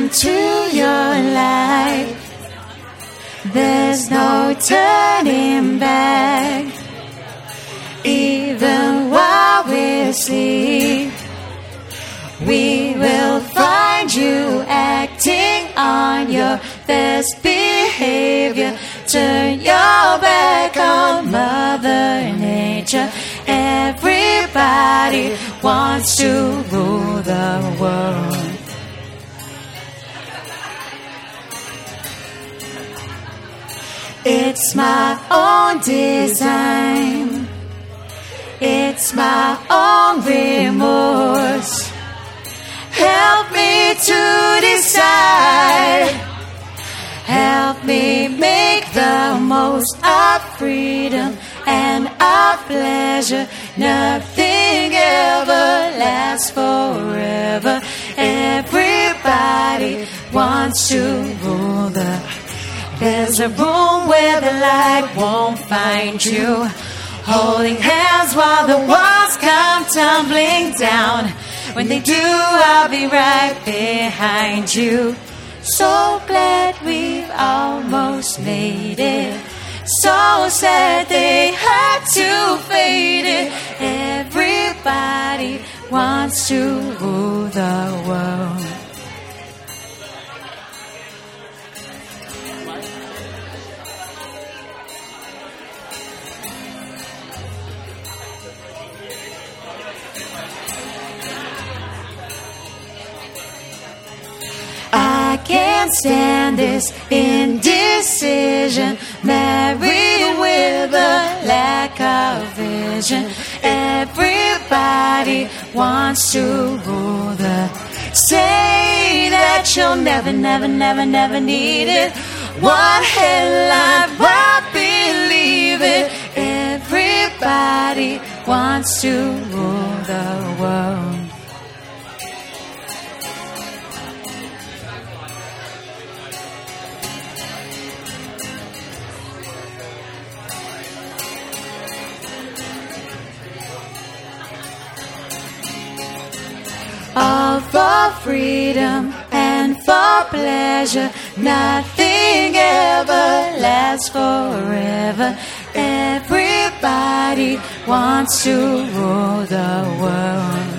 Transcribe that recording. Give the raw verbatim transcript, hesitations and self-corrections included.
into your life. There's no turning back. Even while we sleep, we will find you acting on your best behavior. Turn your back on Mother Nature. Everybody wants to rule the world. It's my own design. It's my own remorse. Help me to decide. Help me make the most of freedom and of pleasure. Nothing ever lasts forever. Everybody wants to rule the. There's a room where the light won't find you. Holding hands while the walls come tumbling down. When they do, I'll be right behind you. So glad we've almost made it. So sad they had to fade it. Everybody wants to rule the world. I can't stand this indecision, married with a lack of vision. Everybody wants to rule the. Say that you'll never, never, never, never need it. What headline, why believe it? Everybody wants to rule the world. All for freedom and for pleasure. Nothing ever lasts forever. Everybody wants to rule the world.